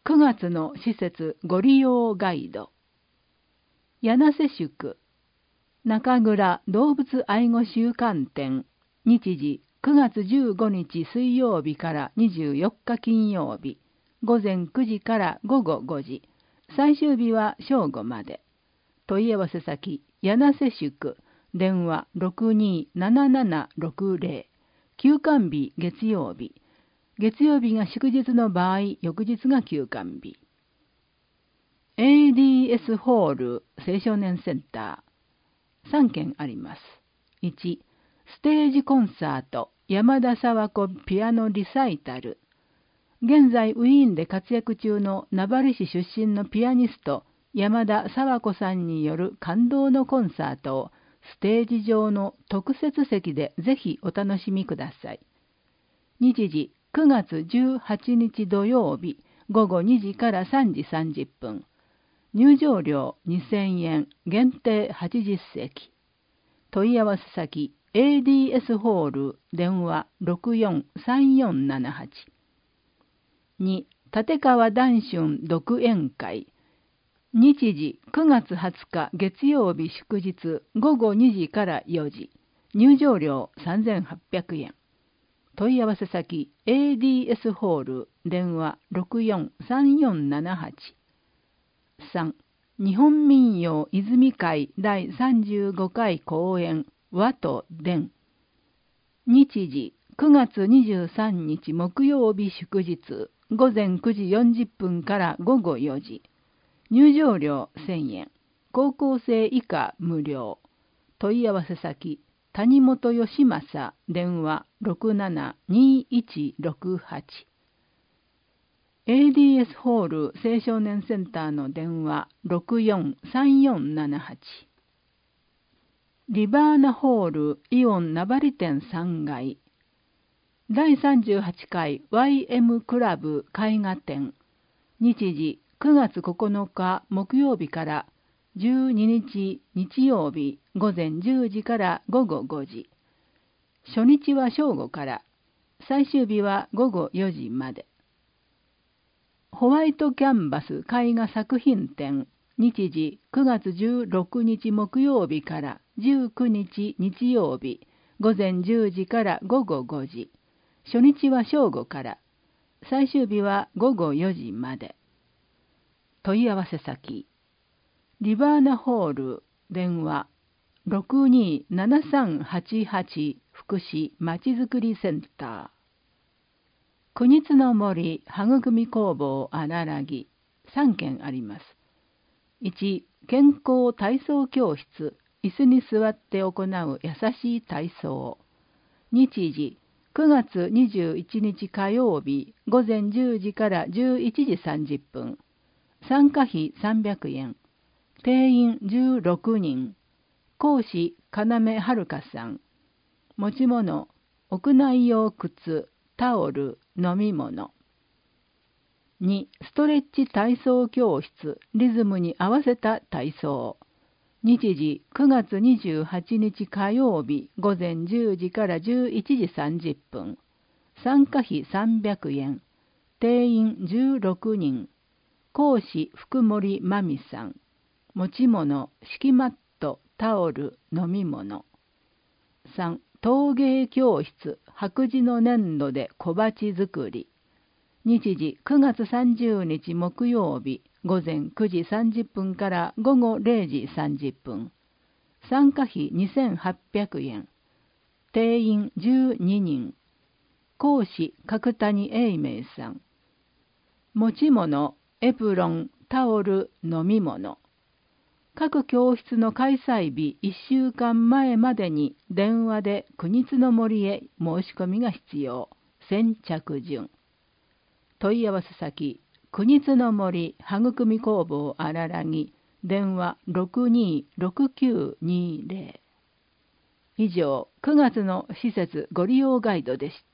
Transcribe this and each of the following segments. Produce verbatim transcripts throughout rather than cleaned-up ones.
くがつの施設ご利用ガイド。柳瀬宿中倉動物愛護週間展、日時くがつじゅうごにち水曜日からにじゅうよっか金曜日、午前くじから午後ごじ、最終日は正午まで。問い合わせ先、柳瀬宿、電話ろくにーななななろくぜろ、休館日月曜日。月曜日が祝日の場合、翌日が休館日。エーディーエス ホール青少年センター。さんけんあります。いち、ステージコンサート山田佐和子ピアノリサイタル。現在ウィーンで活躍中の名張市出身のピアニスト山田佐和子さんによる感動のコンサートをステージ上の特設席でぜひお楽しみください。日時くがつじゅうはちにち土曜日ごごにじからさんじさんじゅっぷん。入場料にせんえん、限定はちじゅっせき。問い合わせ先 エーディーエス ホール電話ろくよんさんよんななはち。に、立川談春独演会。日時くがつはつか月曜日祝日ごごにじからよじ。入場料さんぜんはっぴゃくえん。問い合わせ先 エーディーエス ホール電話ろくよんさんよんななはち。さん. 日本民謡泉会だいさんじゅうごかい公演和と伝。日時くがつにじゅうさんにち木曜日祝日ごぜんくじよんじゅっぷんからごごよじ。入場料せんえん。高校生以下無料。問い合わせ先谷本義正電話ろくななにいちろくはち。エーディーエス ホール青少年センターの電話ろくよんさんよんななはち。リバーナホールイオン名張店さんがい。だいさんじゅうはちかい ワイエム クラブ絵画展。日時くがつここのか木曜日からじゅうににち日曜日ごぜんじゅうじからごごごじ。初日は正午から、最終日はごごよじまで。ホワイトキャンバス絵画作品展。日時くがつじゅうろくにち木曜日からじゅうくにち日曜日ごぜんじゅうじからごごごじ。初日は正午から、最終日はごごよじまで。問い合わせ先リバーナホール電話ろくにーななさんはちはち福祉まちづくりセンター。国津の森育み工房荒らぎさんけんあります。いち、健康体操教室椅子に座って行う優しい体操。日時くがつにじゅういちにち火曜日ごぜんじゅうじからじゅういちじさんじゅっぷん。参加費さんびゃくえん。定員じゅうろくにん。講師要はるかさん。持ち物屋内用靴、タオル、飲み物。に. ストレッチ体操教室リズムに合わせた体操。日時くがつにじゅうはちにち火曜日ごぜんじゅうじからじゅういちじさんじゅっぷん。参加費さんびゃくえん。定員じゅうろくにん。講師福森真美さん。持ち物敷マット、タオル、飲み物。さん. 陶芸教室白磁の粘土で小鉢作り。日時くがつさんじゅうにち木曜日ごぜんくじさんじゅっぷんからごごれいじさんじゅっぷん。参加費にせんはっぴゃくえん。定員じゅうににん。講師角谷英明さん。持ち物エプロン、タオル、飲み物。各教室の開催日いっしゅうかんまえまでに電話で国津の森へ申し込みが必要。先着順。問い合わせ先、国津の森育み工房荒らぎ、電話ろくにーろくきゅうにぜろ。以上、くがつの施設ご利用ガイドでした。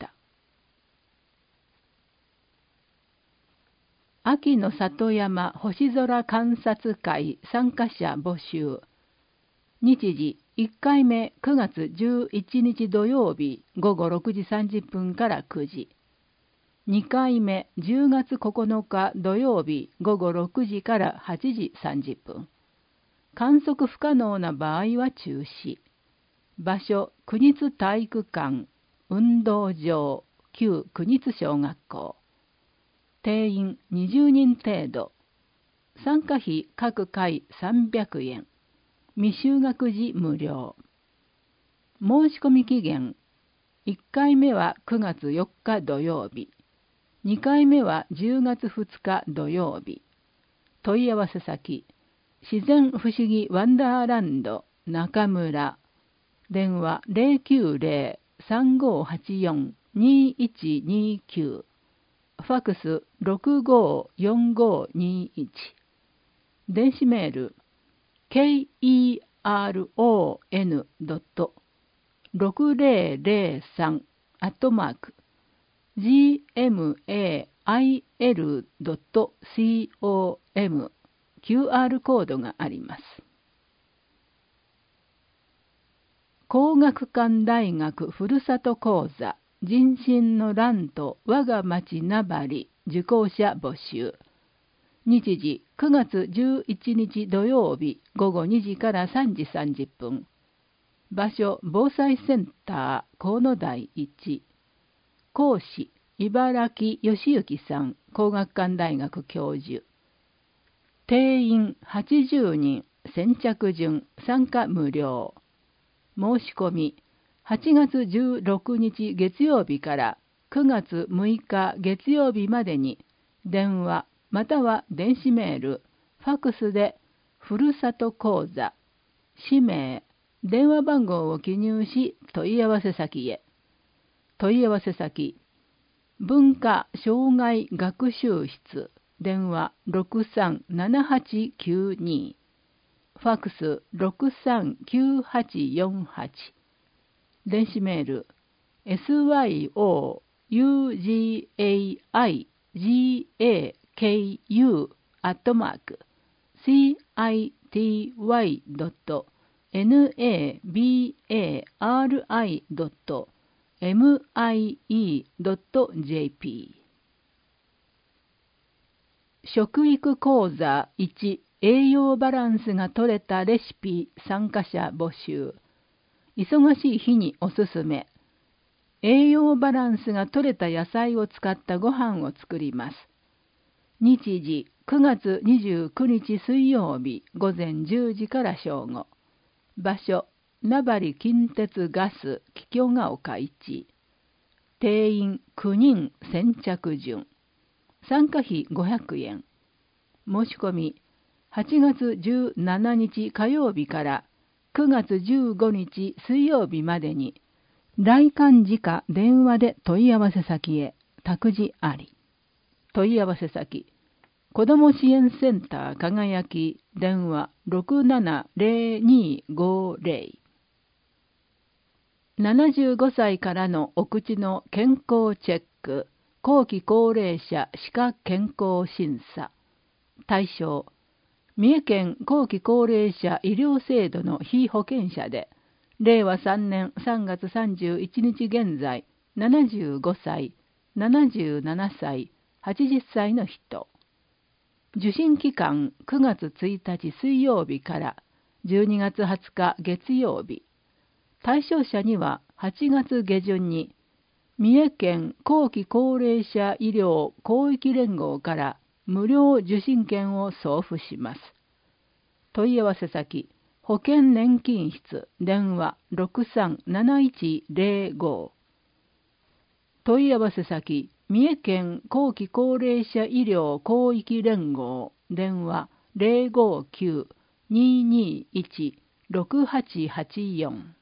秋の里山星空観察会参加者募集。日時いっかいめくがつじゅういちにち土曜日ごごろくじさんじゅっぷんからくじ。 にかいめじゅうがつここのか土曜日ごごろくじからはちじさんじゅっぷん。観測不可能な場合は中止。場所、国立体育館、運動場、旧国立小学校。定員にじゅうにん程度。参加費各回さんびゃくえん。未就学時無料。申し込み期限。いっかいめはくがつよっか土曜日。にかいめはじゅうがつふつか土曜日。問い合わせ先。自然不思議ワンダーランド中村。電話 ゼロきゅうゼロ さんごはちよん にいちにきゅう。ファックスろくごよんごにいち。電子メール ケーイーアールオーエヌドットろくぜろぜろさん アットマーク ジーエムエーアイエルドットコム キューアール コードがあります。皇學館大学ふるさと講座人心の乱と我が町名張受講者募集。日時くがつじゅういちにち土曜日ごごにじからさんじさんじゅっぷん。場所防災センター河野台いち。講師茨城義行さん皇學館大学教授。定員はちじゅうにん、先着順、参加無料。申し込みはちがつじゅうろくにち月曜日からくがつむいか月曜日までに電話または電子メール、ファックスでふるさと講座、氏名、電話番号を記入し問い合わせ先へ。問い合わせ先、文化障害学習室、電話ろくさんななはちきゅうに、ファックスろくさんきゅうはちよんはち、電子メール エスワイオーユージーエーアイジーエーケーユー アットマーク シーアイティーワイ ドット ネバー ドット ミイ ドット ジェーピー。食育講座いち栄養バランスが取れたレシピ参加者募集。忙しい日におすすめ。栄養バランスが取れた野菜を使ったご飯を作ります。日時くがつにじゅうくにち水曜日午前じゅうじから正午。場所名張近鉄ガス桔梗ヶ丘いち。定員きゅうにん先着順。参加費ごひゃくえん。申し込みはちがつじゅうしちにち火曜日からくがつじゅうごにち水曜日までに来館時か電話で問い合わせ先へ。託児あり。問い合わせ先、子ども支援センター輝き、電話ろくななゼロにごゼロ。ななじゅうごさいからのお口の健康チェック、後期高齢者歯科健康審査。対象、三重県後期高齢者医療制度の被保険者で、れいわさんねんさんがつさんじゅういちにち現在、ななじゅうごさい、ななじゅうななさい、はちじゅっさいの人。受診期間くがつついたち水曜日からじゅうにがつはつか月曜日。対象者にははちがつげじゅんに三重県後期高齢者医療広域連合から無料受診券を送付します。問い合わせ先、保険年金室、電話ろくさんなないちゼロご。問い合わせ先、三重県後期高齢者医療広域連合、電話ゼロごきゅう にーにーいち ろくはちはちよん。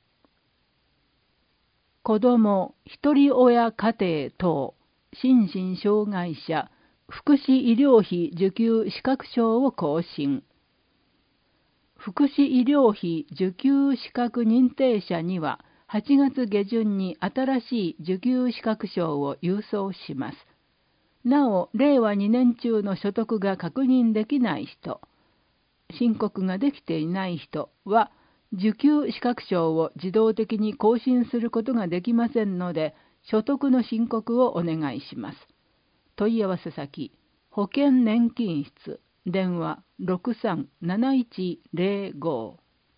子ども、ひとり親家庭等、心身障害者、福祉医療費受給資格証を更新。福祉医療費受給資格認定者には、はちがつげじゅんに新しい受給資格証を郵送します。なお、れいわにねん中の所得が確認できない人、申告ができていない人は、受給資格証を自動的に更新することができませんので、 所得の申告をお願いします。問い合わせ先、保険年金室、電話 ろくさんなないちゼロご。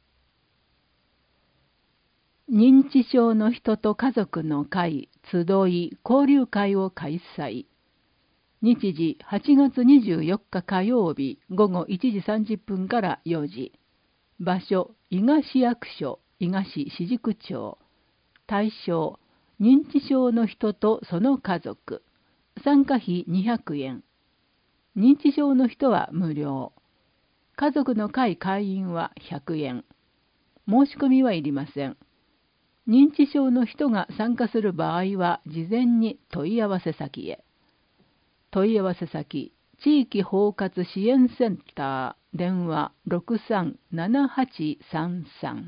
認知症の人と家族の会、集い、交流会を開催。日時はちがつにじゅうよっか火曜日午後いちじさんじゅっぷんからよじ。場所、伊賀市役所、伊賀市四宿町。対象、認知症の人とその家族。参加費にひゃくえん。認知症の人は無料。家族の会会員はひゃくえん。申し込みはいりません。認知症の人が参加する場合は事前に問い合わせ先へ。問い合わせ先、地域包括支援センター、電話 ろくさんななはちさんさん。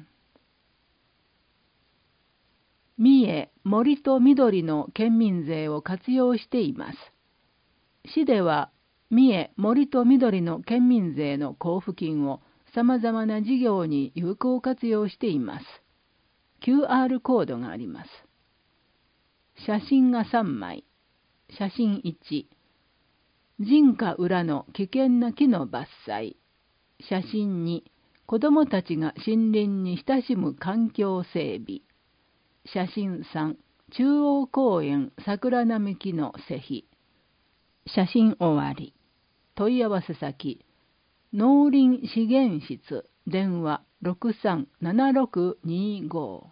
三重、森と緑の県民税を活用しています。市では、三重、森と緑の県民税の交付金をさまざまな事業に有効活用しています。キューアール コードがあります。写真がさんまい。写真いち。人家裏の危険な木の伐採。写真に、子どもたちが森林に親しむ環境整備。写真さん、中央公園桜並木の施肥。写真終わり。問い合わせ先、農林資源室、電話 ろくさんななろくにご。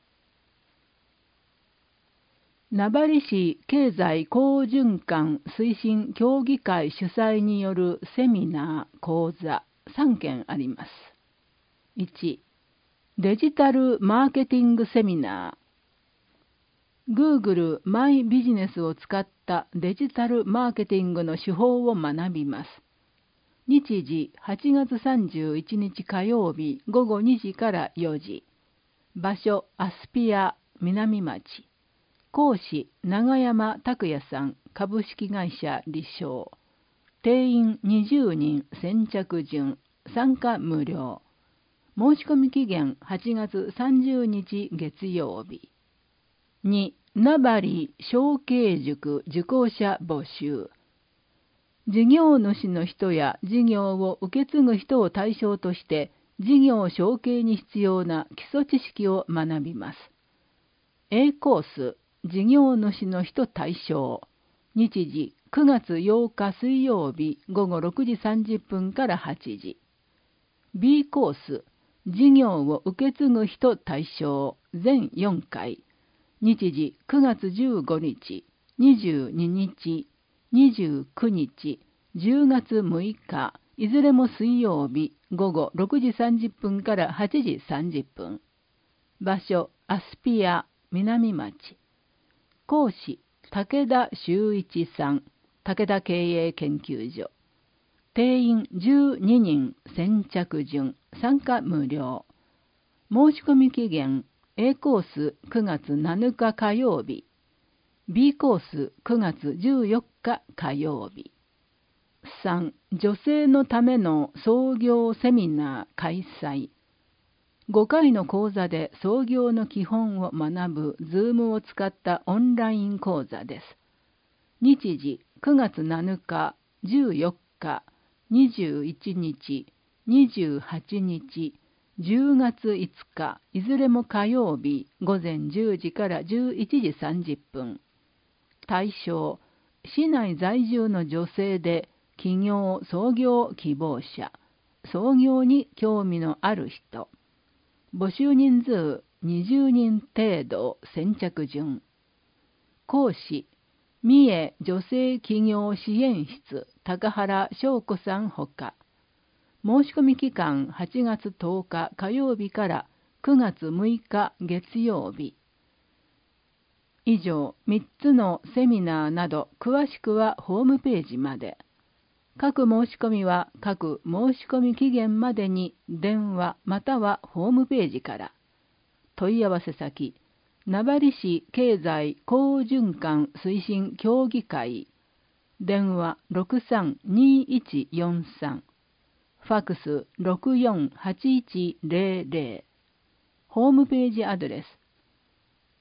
名張市経済好循環推進協議会主催によるセミナー、講座さんけんあります。いち、デジタルマーケティングセミナー。Google マイビジネスを使ったデジタルマーケティングの手法を学びます。日時はちがつさんじゅういちにち火曜日午後にじからよじ。場所アスピア南町。講師長山拓也さん株式会社立証。定員にじゅうにん先着順。参加無料。申し込み期限はちがつさんじゅうにち月曜日。に、名張小慶塾受講者募集。事業主の人や事業を受け継ぐ人を対象として、事業承継に必要な基礎知識を学びます。A コース、事業主の人対象。日時くがつようか水曜日午後ろくじさんじゅっぷんからはちじ。B コース、事業を受け継ぐ人対象。全よんかい。日時くがつじゅうごにち、にじゅうににち、にじゅうくにち、じゅうがつむいか、いずれも水曜日午後ろくじさんじゅっぷんからはちじさんじゅっぷん。場所、アスピア、南町。講師、武田修一さん、武田経営研究所。定員じゅうににん先着順。参加無料。申し込み期限、A コースくがつなのか火曜日。B コースくがつじゅうよっか火曜日。さん. 女性のための創業セミナー開催。ごかいの講座で創業の基本を学ぶ Zoom を使ったオンライン講座です。日時くがつなのか、じゅうよっか、にじゅういちにち、にじゅうはちにち、じゅうがついつか、いずれも火曜日、午前じゅうじからじゅういちじさんじゅっぷん。対象、市内在住の女性で、起業・創業希望者、創業に興味のある人。募集人数にじゅうにん程度先着順。講師、三重女性起業支援室高原翔子さんほか。申し込み期間はちがつとおか火曜日からくがつむいか月曜日。以上みっつのセミナーなど詳しくはホームページまで。各申し込みは各申し込み期限までに電話またはホームページから。問い合わせ先、名張市経済好循環推進協議会。電話 ろくさんにいちよんさん。ファクス ろくよんはちいちゼロゼロ。ホームページアドレス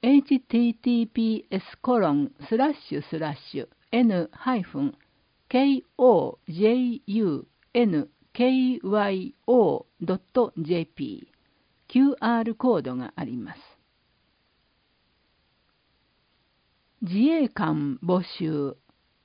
エイチティーティーピーエスコロンスラッシュスラッシュエヌハイフンケーオージェーユーエヌケーワイオードットジェーピー キューアール コードがあります。自衛官募集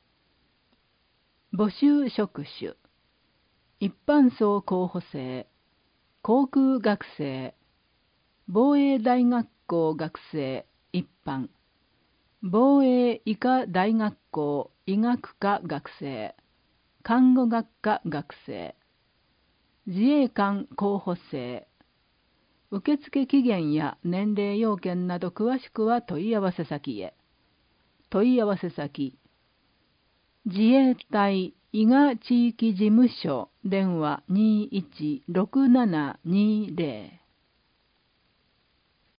募集職種一般層候補生航空学生防衛大学校学生一般防衛医科大学校医学科学生看護学科学生自衛官候補生受付期限や年齢要件など詳しくは問い合わせ先へ。問い合わせ先自衛隊伊賀地域事務所電話にいちろくななにゼロ